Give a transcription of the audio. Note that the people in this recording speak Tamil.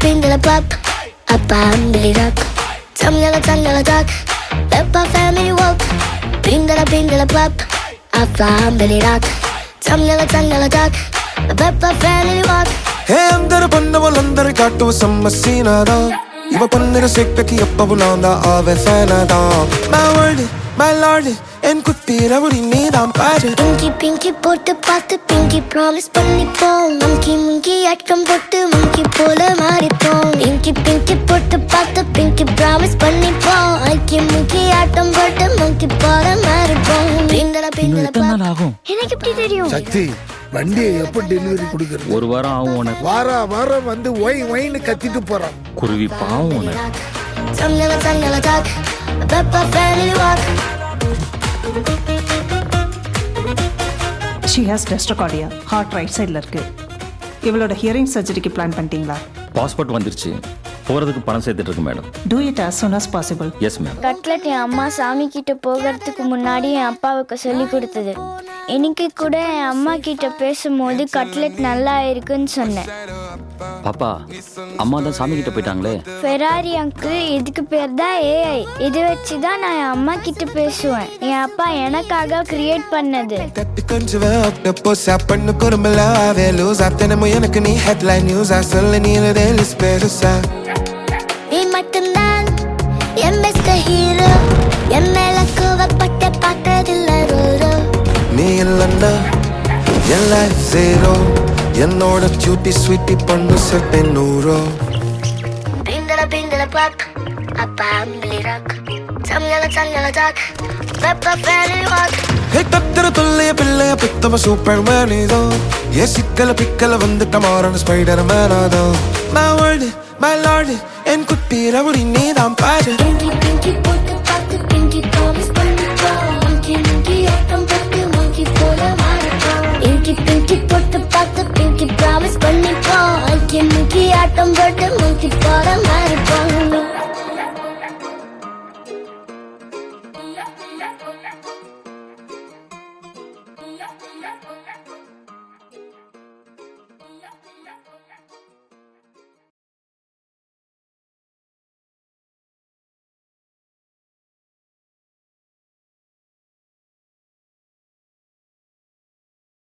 pindala pop. Appa Billy Rock. Tangala talk. Peppa family walk. Pindala pop. Appa Billy Rock. Tangala talk. Peppa family walk. Hey, andar panna volandar kaattu samma seenada. Iva pannira sekkaki appa bulanda ave fanada. My world, my lord, en kuttira vuri needam paru. Pinky போட்டு பார்த்து pinky promise பண்ணிப்போம். Monkey அட்டம் போட்டு monkey போல மாறிப்போம். Pinky போட்டு பார்த்து pinky promise பண்ணிப்போம். Monkey அட்டம் போட்டு monkey போல மாறிப்போம். பிண்டல ஆகும். எனக்கு எப்படி தெரியும்? சக்தி வண்டியை எப்ப டெலிவரி கொடுக்கறது? ஒரு வாரம் ஆகும் உனக்கு. வாரம் வந்து ஒயின்னு கத்திட்டு போறான். குருவி பாவம் உனக்கு. Tangala talk. Peppa family walk. She has dystrocardia. Heart right sideல இருக்கு. இவளோட ஹியரிங் சர்ஜரிக்கு பிளான் பண்ணிட்டீங்களா? பாஸ்போர்ட் வந்துருச்சு. போறதுக்கு பணம் சேர்த்துட்டு இருக்கு madam. Do it as soon as possible. Yes ma'am. Cutlet என் அம்மா சாமி கிட்ட போகிறதுக்கு முன்னாடி என் அப்பாவுக்கு சொல்லி கொடுத்தது. இன்னைக்கு கூட என் அம்மா கிட்ட பேசும்போது கட்லெட் நல்லா இருக்குன்னு சொன்னேன். பாப்பா, அம்மா தான் சாமி கிட்ட போயிட்டாங்களே. ஃபெராரி அங்கிள், இதுக்கு பேர் தான் ஏஐ. இது வச்சு தான் நான் என் அம்மா கிட்ட பேசுவேன். என் அப்பா எனக்காக கிரியேட் பண்ணது. தட்டி கொஞ்சம் ஆக்டோபஸ் பண்ணு குறும்பல வேலூஸ் அத்தனை எனக்கு நீ ஹெட்லைன் நியூஸ் சொல்ல நீலதே லிஸ்ட் பெருசா. நீ மட்டும்தான் என் பெஸ்ட் ஹீரோ. என் மேல கோவப்பட்ட பார்த்ததில்ல ரோரோ. நீ இல்லன்னா என் லைஃப் ஜீரோ. என்னோட கியூட்டி ஸ்வீட்டி பண்ணு செட்டை நூறோ. Pindala pop. Appa Billy Rock. Tangala talk. Peppa family walk. ஹே கத்திர தொல்லைய பிள்ளைய பித்தவ சூப்பர் மேனிதோ. ஏ சிக்கல பிக்கல வந்துட்ட மாறன ஸ்பைடர் மேனாதோ. My world, my lord, en குட்டீர உரி நீதான் பாரு. Pinky போட்டு பார்த்து pinky promise